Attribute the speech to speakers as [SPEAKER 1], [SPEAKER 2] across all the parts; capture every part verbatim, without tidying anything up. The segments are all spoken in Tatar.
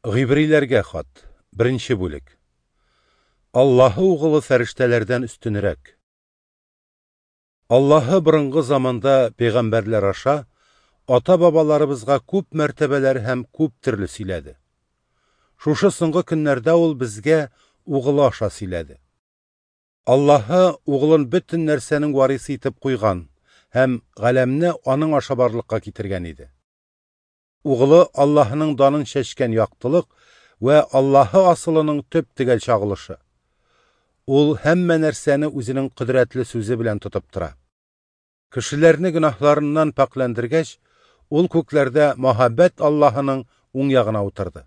[SPEAKER 1] Гыйбриләргә хат. Беренче бүлек. Аллаһы угылы фәрештәләрдән өстенрәк. Аллаһы борынгы заманда пәйгамбәрләр аша ата-бабаларыбызга күп мәртәбәләр һәм күп төрле сөйләде. Шушы соңгы көннәрдә ул безгә угылы аша сөйләде. Аллаһы угылын бөтен нәрсәнең варисы итеп куйган һәм галәмне аның аша барлыкка китергән иде. Угылы Аллаһының данын чәчкән яктылык вә Аллаһы асылының төп тегәл чагылышы. Ул һәммә нәрсәне үзенең кодрәтле сүзе белән тотып тора. Кешеләрне гөнаһларыннан пакләндергәч, ул күкләрдә мәхәббәт Аллаһының уң ягына утырды.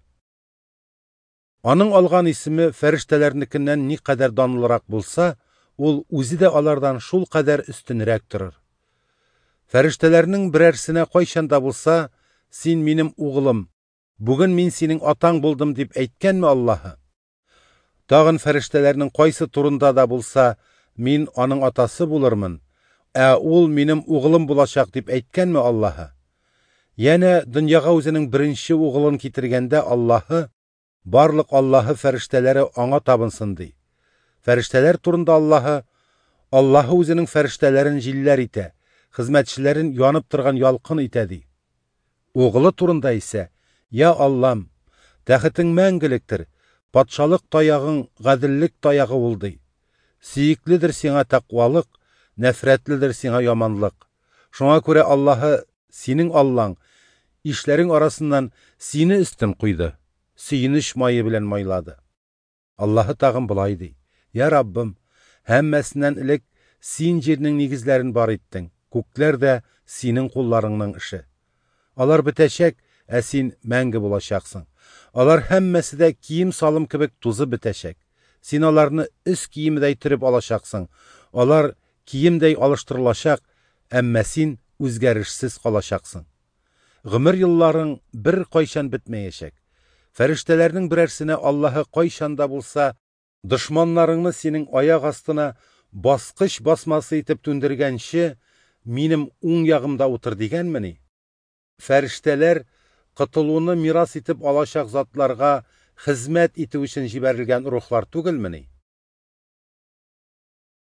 [SPEAKER 1] Аның алган исеме фәрештәләрнекеннән никадәр данлырак булса, ул үзе дә алардан шул кадәр өстенрәк торыр. Фәрештәләрнең берәрсенә кайчанда булса, син минем угылым, бүген мин синең атаң булдым дип әйткәнме Аллаһы? Тагын фәрештәләрнең кайсы турында да булса, мин аның атасы булырмын, ә ул минем угылым булачак дип әйткәнме Аллаһы? Янә дөньяга үзенең беренче угылын китергәндә Аллаһы, барлык Аллаһы фәрештәләре аңа табынсын ди. Фәрештәләр турында Аллаһы, Аллаһы үзенең фәрештәләрен җилләр итә, хезмәтчеләрен янып торган ялкын итә ди. Угылы турында исә, я Аллам, тәхетең мәңгелектер, патшалык таягың гаделлек таягы ул ди. Сөекледер сиңа тәкъвалык, нәфрәтледер сиңа яманлык. Шуңа күрә Аллаһы, синең Аллаң, ишләрең арасыннан сине өстен куйды, сөенеш майы белән майлады. Аллаһы тагын булай ди: Я Раббым, һәммәсеннән элек син җирнең нигезләрен бар иттең, күкләр дә синең кулларыңның эше. Алар бетәчәк, ә син мәңге булачаксың. Алар һәммәсе дә кием салым кебек тузып бетәчәк. Син аларны өс киемдәй төреп алачаксың. Алар киемдәй алыштырылачак, әмма син үзгәрешсез калачаксың. Гомер елларың бер кайчан бетмәячәк. Фәрештәләрнең берәрсенә Аллаһы кайчанда булса, дошманнарыңны синең аяк астына баскыч басмасы итеп түндергәнче, минем уң ягымда утыр дигәнмени? Фәрештәләр кытылуны мирас итеп алачак затларга хезмәт итү өчен җибәрелгән рухлар түгелмени?